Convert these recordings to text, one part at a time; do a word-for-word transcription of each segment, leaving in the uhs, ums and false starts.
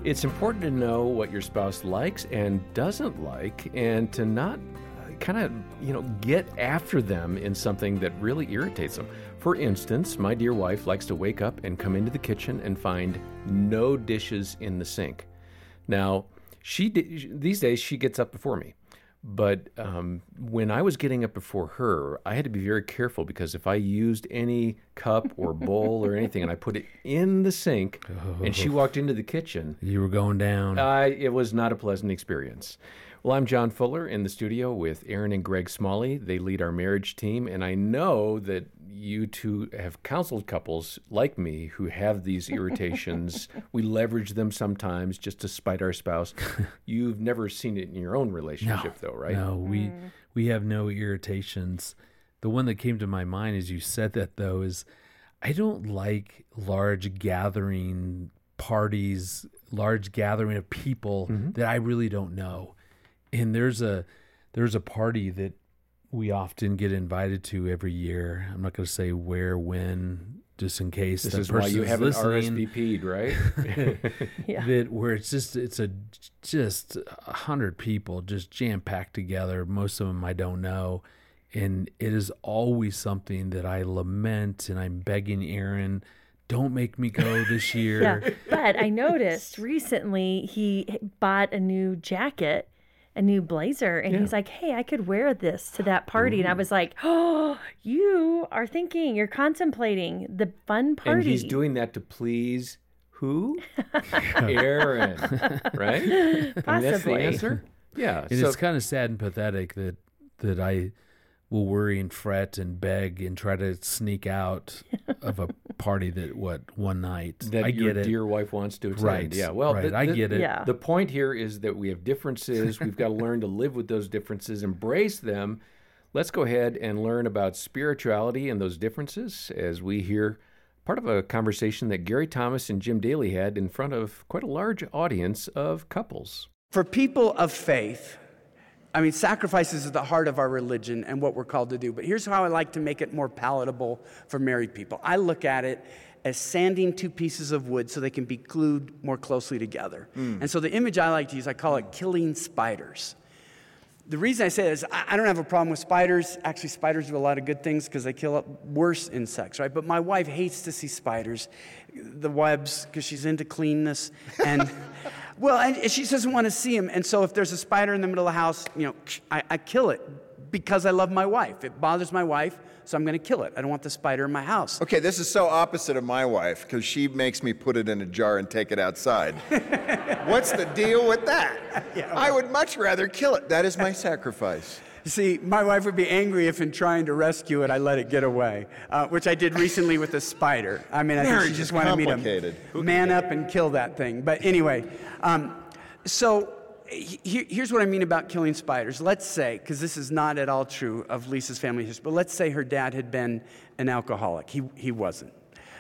It's important to know what your spouse likes and doesn't like, and to not kind of, you know, get after them in something that really irritates them. For instance, my dear wife likes to wake up and come into the kitchen and find no dishes in the sink. Now, she these days she gets up before me. But um, when I was getting up before her, I had to be very careful, because if I used any cup or bowl or anything and I put it in the sink oh. and she walked into the kitchen... You were going down. Uh, it was not a pleasant experience. Well, I'm John Fuller in the studio with Aaron and Greg Smalley. They lead our marriage team, and I know that you two have counseled couples like me who have these irritations. We leverage them sometimes just to spite our spouse. You've never seen it in your own relationship, no, though, right? No, we mm. we have no irritations. The one that came to my mind as you said that, though, is I don't like large gathering parties, large gathering of people mm-hmm. that I really don't know. And there's a there's a party that we often get invited to every year. I'm not going to say where, when, just in case. This is why you haven't R S V P'd, right? yeah. That where it's just it's a just a hundred people just jam packed together. Most of them I don't know, and it is always something that I lament, and I'm begging Aaron, don't make me go this year. Yeah, but I noticed recently he bought a new jacket. A new blazer, and yeah. he's like, hey, I could wear this to that party. Ooh. And I was like, oh, you are thinking, you're contemplating the fun party. And he's doing that to please who? Aaron, right? Possibly. I mean, that's the answer? Yeah. And so, it's kind of sad and pathetic that that I will worry and fret and beg and try to sneak out of a party that, what, one night. That I your get it. dear wife wants to attend. Right. Yeah, well, right. the, the, I get it. Yeah. The point here is that we have differences. We've got to learn to live with those differences, embrace them. Let's go ahead and learn about spirituality and those differences as we hear part of a conversation that Gary Thomas and Jim Daly had in front of quite a large audience of couples. For people of faith, I mean, sacrifice is at the heart of our religion and what we're called to do. But here's how I like to make it more palatable for married people. I look at it as sanding two pieces of wood so they can be glued more closely together. Mm. And so the image I like to use, I call it killing spiders. The reason I say that is I don't have a problem with spiders. Actually, spiders do a lot of good things because they kill up worse insects, right? But my wife hates to see spiders, the webs, because she's into cleanness. And, well, and she doesn't want to see them. And so if there's a spider in the middle of the house, you know, I, I kill it because I love my wife. It bothers my wife, so I'm going to kill it. I don't want the spider in my house. Okay, this is so opposite of my wife because she makes me put it in a jar and take it outside. What's the deal with that? Yeah, well, I would much rather kill it. That is my sacrifice. See, my wife would be angry if in trying to rescue it, I let it get away, uh, which I did recently with a spider. I mean, I think she just wanted me to man up and kill that thing. But anyway, um, so he, here's what I mean about killing spiders. Let's say, because this is not at all true of Lisa's family history, but let's say her dad had been an alcoholic. He, he wasn't.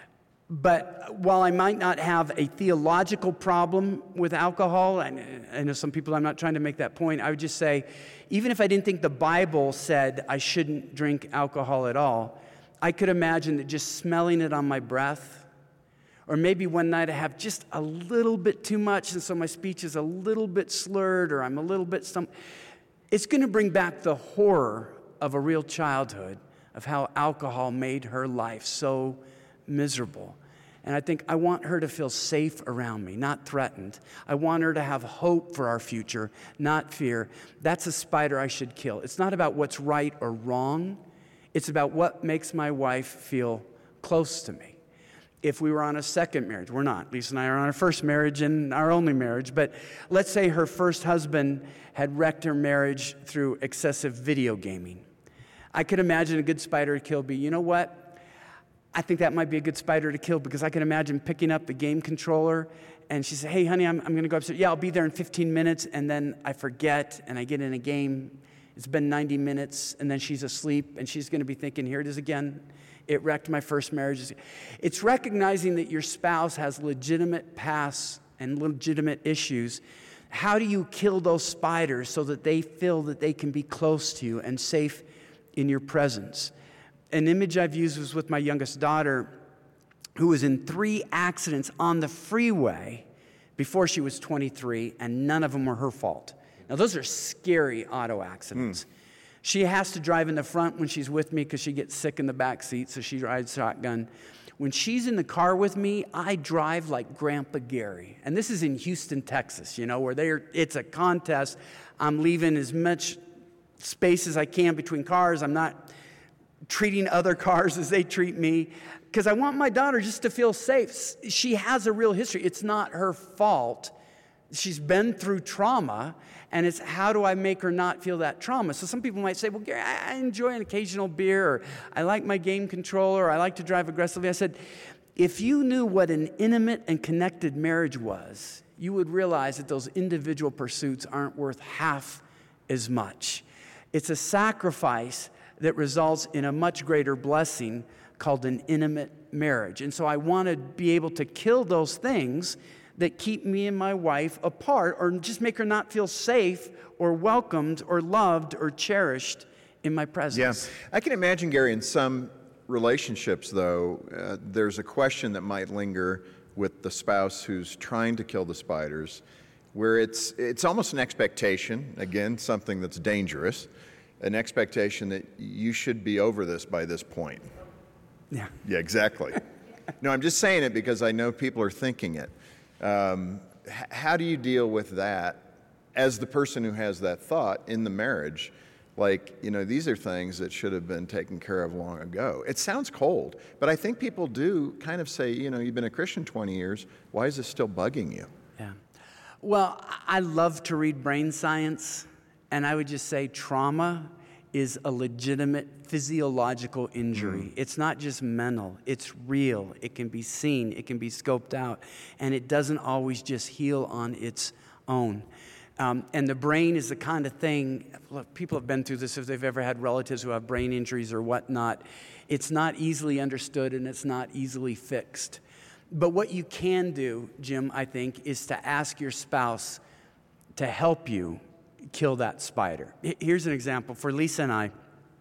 But while I might not have a theological problem with alcohol, and I know some people, I'm not trying to make that point, I would just say, even if I didn't think the Bible said I shouldn't drink alcohol at all, I could imagine that just smelling it on my breath, or maybe one night I have just a little bit too much, and so my speech is a little bit slurred, or I'm a little bit some. It's going to bring back the horror of a real childhood, of how alcohol made her life so miserable. And I think I want her to feel safe around me, not threatened. I want her to have hope for our future, not fear. That's a spider I should kill. It's not about what's right or wrong. It's about what makes my wife feel close to me. If we were on a second marriage, we're not. Lisa and I are on our first marriage and our only marriage. But let's say her first husband had wrecked her marriage through excessive video gaming. I could imagine a good spider to kill be, you know what? I think that might be a good spider to kill because I can imagine picking up the game controller and she said, hey, honey, I'm, I'm going to go upstairs. Yeah, I'll be there in fifteen minutes. And then I forget and I get in a game. It's been ninety minutes and then she's asleep and she's going to be thinking, here it is again. It wrecked my first marriage. It's recognizing that your spouse has legitimate pasts and legitimate issues. How do you kill those spiders so that they feel that they can be close to you and safe in your presence? An image I've used was with my youngest daughter, who was in three accidents on the freeway before she was twenty-three, and none of them were her fault. Now, those are scary auto accidents. Mm. She has to drive in the front when she's with me because she gets sick in the back seat, so she rides shotgun. When she's in the car with me, I drive like Grandpa Gary. And this is in Houston, Texas, you know, where they're, it's a contest. I'm leaving as much space as I can between cars. I'm not treating other cars as they treat me, because I want my daughter just to feel safe. She has a real history. It's not her fault. She's been through trauma, and it's how do I make her not feel that trauma? So some people might say, well, Gary, I enjoy an occasional beer, or I like my game controller, or I like to drive aggressively. I said, if you knew what an intimate and connected marriage was, you would realize that those individual pursuits aren't worth half as much. It's a sacrifice that results in a much greater blessing called an intimate marriage. And so I want to be able to kill those things that keep me and my wife apart, or just make her not feel safe or welcomed or loved or cherished in my presence. Yeah. I can imagine, Gary, in some relationships, though, uh, there's a question that might linger with the spouse who's trying to kill the spiders, where it's it's almost an expectation, again, something that's dangerous, an expectation that you should be over this by this point. Yeah. Yeah, exactly. No, I'm just saying it because I know people are thinking it. Um, h- how do you deal with that as the person who has that thought in the marriage? Like, you know, these are things that should have been taken care of long ago. It sounds cold, but I think people do kind of say, you know, you've been a Christian twenty years. Why is this still bugging you? Yeah. Well, I love to read brain science, and I would just say trauma is a legitimate physiological injury. Mm. It's not just mental. It's real. It can be seen. It can be scoped out. And it doesn't always just heal on its own. Um, and the brain is the kind of thing, look, people have been through this if they've ever had relatives who have brain injuries or whatnot. It's not easily understood, and it's not easily fixed. But what you can do, Jim, I think, is to ask your spouse to help you kill that spider. Here's an example. For Lisa and I,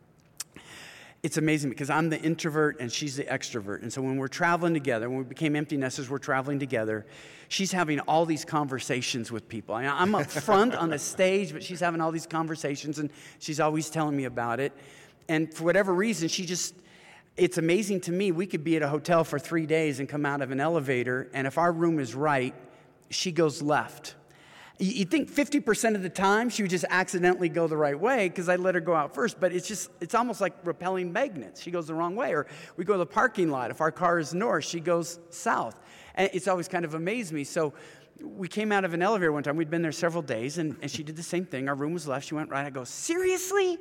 it's amazing because I'm the introvert and she's the extrovert. And so when we're traveling together, when we became empty nesters, we're traveling together, she's having all these conversations with people. I mean, I'm up front on the stage, but she's having all these conversations, and she's always telling me about it. And for whatever reason, she just, it's amazing to me. We could be at a hotel for three days and come out of an elevator, and if our room is right, she goes left. You'd think fifty percent of the time she would just accidentally go the right way because I let her go out first, but it's just, it's almost like repelling magnets. She goes the wrong way. Or we go to the parking lot. If our car is north, she goes south. And it's always kind of amazed me. So we came out of an elevator one time. We'd been there several days, and, and she did the same thing. Our room was left. She went right. I go, seriously?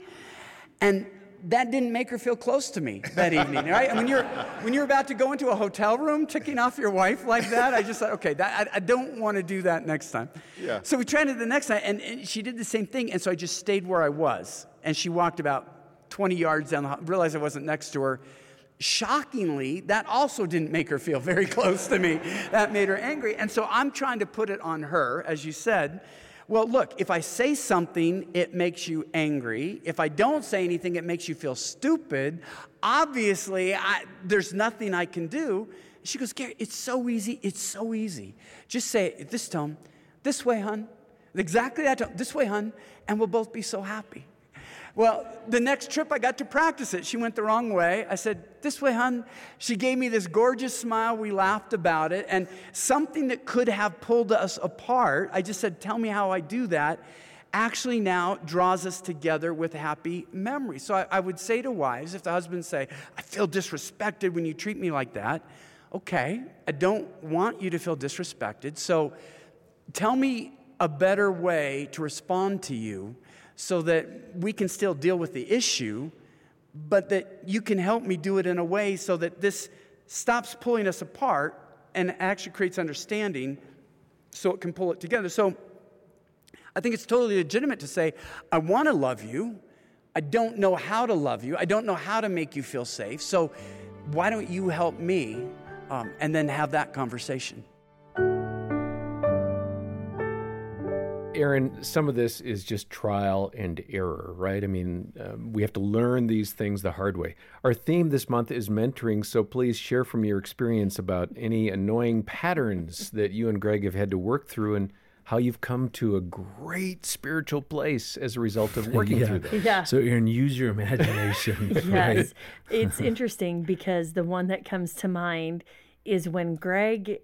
And that didn't make her feel close to me that evening, right? And when you're when you're about to go into a hotel room, ticking off your wife like that, I just thought, okay, that, I, I don't want to do that next time. Yeah. So we tried it the next time, and, and she did the same thing, and so I just stayed where I was, and she walked about twenty yards down the hall, realized I wasn't next to her. Shockingly, that also didn't make her feel very close to me. That made her angry, and so I'm trying to put it on her, as you said. Well, look, if I say something, it makes you angry. If I don't say anything, it makes you feel stupid. Obviously, I, there's nothing I can do. She goes, Gary, it's so easy. It's so easy. Just say it this tone, this way, hon. Exactly that tone, this way, hon, and we'll both be so happy. Well, the next trip, I got to practice it. She went the wrong way. I said, this way, hon. She gave me this gorgeous smile. We laughed about it. And something that could have pulled us apart, I just said, tell me how I do that, actually now draws us together with happy memories. So I, I would say to wives, if the husbands say, I feel disrespected when you treat me like that, okay, I don't want you to feel disrespected. So tell me a better way to respond to you so that we can still deal with the issue, but that you can help me do it in a way so that this stops pulling us apart and actually creates understanding so it can pull it together. So I think it's totally legitimate to say, I want to love you. I don't know how to love you. I don't know how to make you feel safe. So why don't you help me? Um, and then have that conversation. Aaron, some of this is just trial and error, right? I mean, um, we have to learn these things the hard way. Our theme this month is mentoring, so please share from your experience about any annoying patterns that you and Greg have had to work through and how you've come to a great spiritual place as a result of working yeah. through that. Yeah. So, Aaron, use your imagination. Yes. Right? It's interesting because the one that comes to mind is when Greg,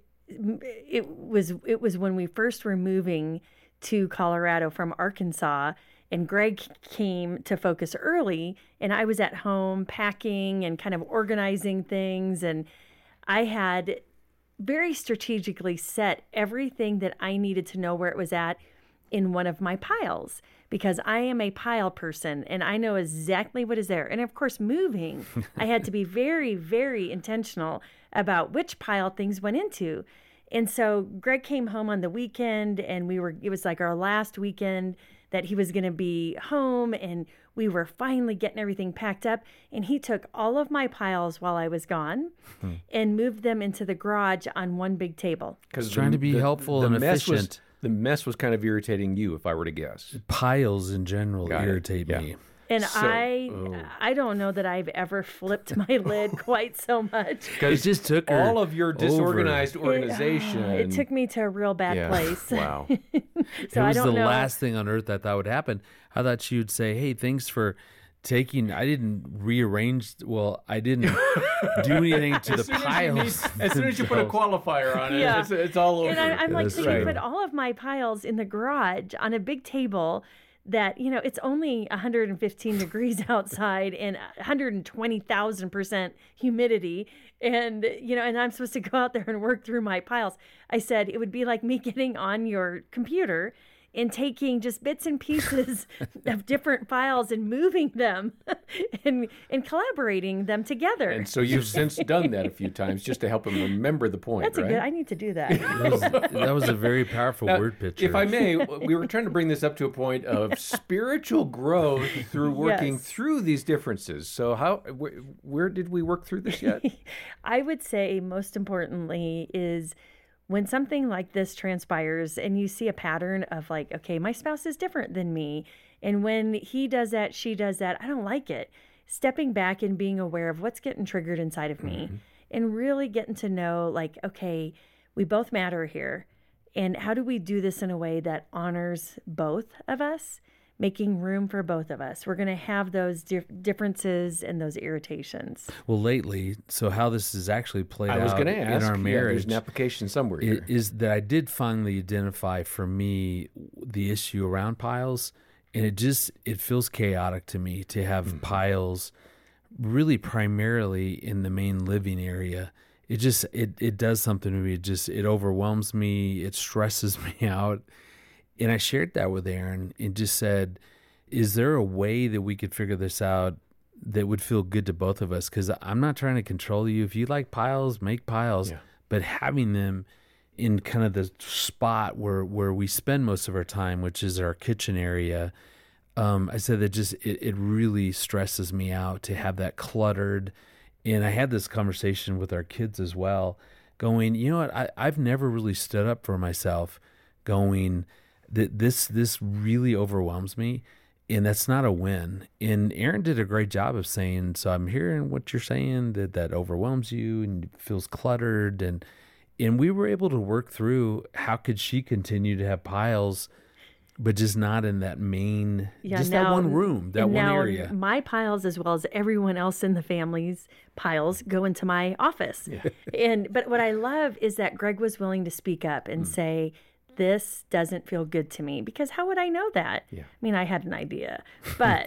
it was it was when we first were moving to Colorado from Arkansas, and Greg came to Focus early, and I was at home packing and kind of organizing things, and I had very strategically set everything that I needed to know where it was at in one of my piles, because I am a pile person and I know exactly what is there. And of course, moving, I had to be very, very intentional about which pile things went into. And so Greg came home on the weekend, and we were, it was like our last weekend that he was going to be home, and we were finally getting everything packed up. And he took all of my piles while I was gone hmm. and moved them into the garage on one big table. Because trying to be the, helpful the and efficient. Was, the mess was kind of irritating you, if I were to guess. Piles in general Got irritate yeah. me. And so, I oh. I don't know that I've ever flipped my lid quite so much. Because it just took her all of your disorganized over. organization. It, uh, it took me to a real bad yeah. place. Wow. so it was I don't the know. last thing on earth I thought would happen. I thought she would say, hey, thanks for taking, I didn't rearrange, well, I didn't do anything to the piles. Need, as soon as you put a qualifier on it, yeah. it's, it's all over. And I, I'm like, That's so right. you put all of my piles in the garage on a big table that, you know, it's only one hundred fifteen degrees outside and one hundred twenty thousand percent humidity. And, you know, and I'm supposed to go out there and work through my piles. I said, it would be like me getting on your computer and taking just bits and pieces of different files and moving them and and collaborating them together. And so you've since done that a few times just to help him remember the point, That's right? a good, I need to do that. That was, that was a very powerful now, word picture. If I may, we were trying to bring this up to a point of spiritual growth through working yes. through these differences. So how, where, where did we work through this yet? I would say most importantly is when something like this transpires and you see a pattern of like, okay, my spouse is different than me, and when he does that, she does that, I don't like it. Stepping back and being aware of what's getting triggered inside of me mm-hmm. and really getting to know like, okay, we both matter here. And how do we do this in a way that honors both of us? Making room for both of us. We're going to have those dif- differences and those irritations. Well, lately, so how this has actually played I was out gonna ask, in our yeah, marriage, there's an application somewhere is, here. is that I did finally identify for me the issue around piles, and it just it feels chaotic to me to have mm-hmm. piles, really primarily in the main living area. It just it it does something to me. It just it overwhelms me. It stresses me out. And I shared that with Aaron and just said, is there a way that we could figure this out that would feel good to both of us? Because I'm not trying to control you. If you like piles, make piles. Yeah. But having them in kind of the spot where, where we spend most of our time, which is our kitchen area, um, I said that just it, it really stresses me out to have that cluttered. And I had this conversation with our kids as well, going, you know what, I, I've never really stood up for myself, going, that this this really overwhelms me, and that's not a win. And Aaron did a great job of saying, so I'm hearing what you're saying, that that overwhelms you and feels cluttered, and and we were able to work through how could she continue to have piles, but just not in that main, yeah, just now, that one room, that one now area. My piles, as well as everyone else in the family's piles, go into my office. Yeah. And but what I love is that Greg was willing to speak up and mm. say, this doesn't feel good to me, because how would I know that? Yeah. I mean, I had an idea, but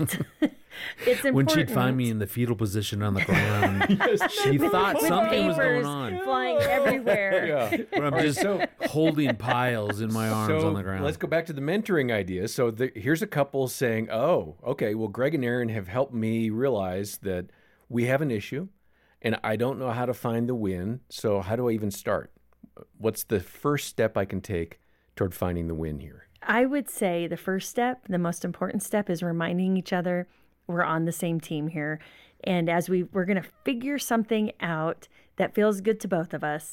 it's important. When she'd find me in the fetal position on the ground, she thought with something was papers going on. flying everywhere. Yeah. But I'm just so, holding piles in my arms so on the ground. Let's go back to the mentoring idea. So the, here's a couple saying, oh, okay, well, Greg and Aaron have helped me realize that we have an issue and I don't know how to find the win. So how do I even start? What's the first step I can take toward finding the win here? I would say the first step, the most important step, is reminding each other we're on the same team here. And as we, we're going to figure something out that feels good to both of us.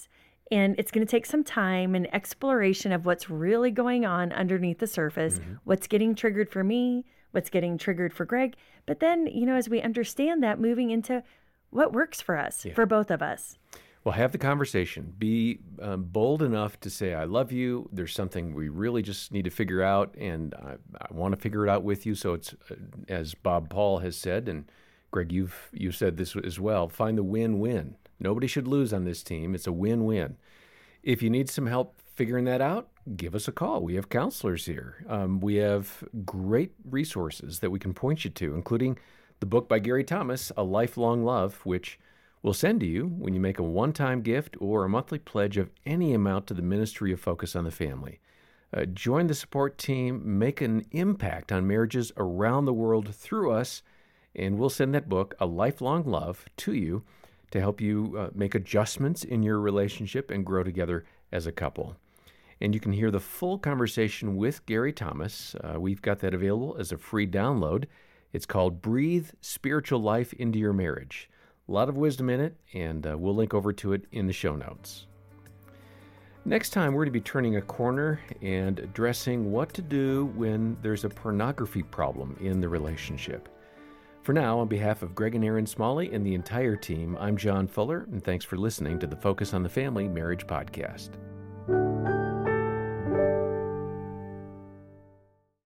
And it's going to take some time and exploration of what's really going on underneath the surface, mm-hmm. what's getting triggered for me, what's getting triggered for Greg. But then, you know, as we understand that, moving into what works for us, yeah. for both of us. Well, have the conversation. Be um, bold enough to say, I love you. There's something we really just need to figure out, and I, I want to figure it out with you. So it's, uh, as Bob Paul has said, and Greg, you've you said this as well, find the win-win. Nobody should lose on this team. It's a win-win. If you need some help figuring that out, give us a call. We have counselors here. Um, we have great resources that we can point you to, including the book by Gary Thomas, A Lifelong Love, which we'll send to you when you make a one-time gift or a monthly pledge of any amount to the Ministry of Focus on the Family. Uh, join the support team, make an impact on marriages around the world through us, and we'll send that book, A Lifelong Love, to you to help you uh, make adjustments in your relationship and grow together as a couple. And you can hear the full conversation with Gary Thomas. Uh, we've got that available as a free download. It's called Breathe Spiritual Life into Your Marriage. A lot of wisdom in it, and uh, we'll link over to it in the show notes. Next time, we're going to be turning a corner and addressing what to do when there's a pornography problem in the relationship. For now, on behalf of Greg and Erin Smalley and the entire team, I'm John Fuller, and thanks for listening to the Focus on the Family Marriage Podcast.